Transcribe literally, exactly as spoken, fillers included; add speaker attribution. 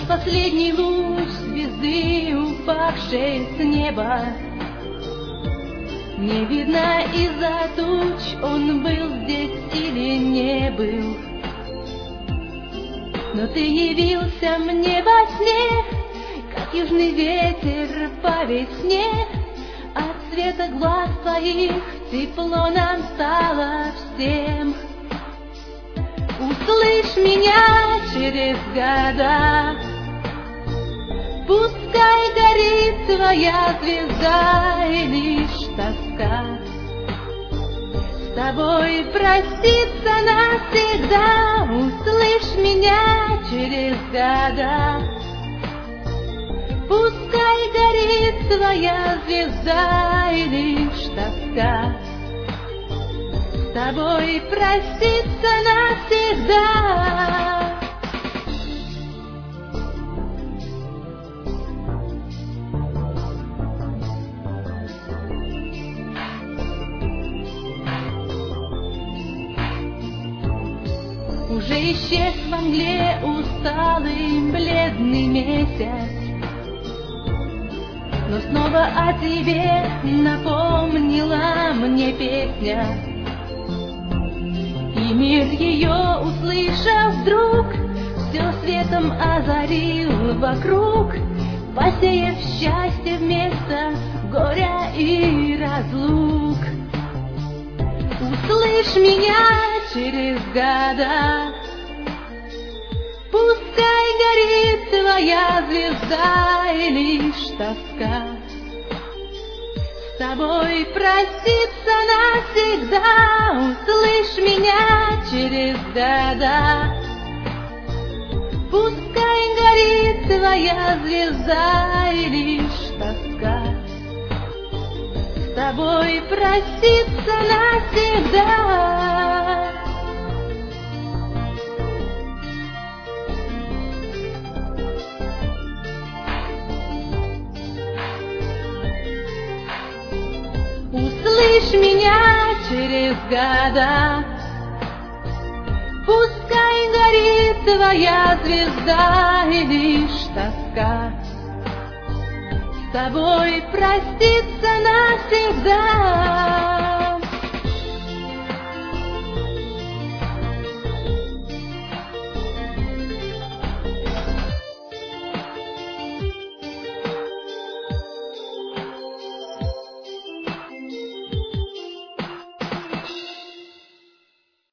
Speaker 1: последний луч звезды, упавшей с неба. Не видно из-за туч, он был здесь или не был. Но ты явился мне во сне, как южный ветер по весне. От света глаз твоих тепло нам стало всем. Услышь меня через года, пускай горит твоя звезда и лишь тоска с тобой проститься навсегда. Услышь меня через года, пускай горит твоя звезда и лишь тоска с тобой проститься навсегда. Уже исчез во мгле усталый бледный месяц, но снова о тебе напомнила мне песня. И мир ее, услышав вдруг, все светом озарил вокруг, посеяв счастье вместо горя и разлук. Услышь меня через года, пускай горит твоя звезда и лишь тоска с тобой проститься навсегда. Услышь меня через года, пускай горит твоя звезда и лишь тоска с тобой проститься навсегда. Услышь меня через года, пускай горит твоя звезда и лишь тоска с тобой проститься навсегда.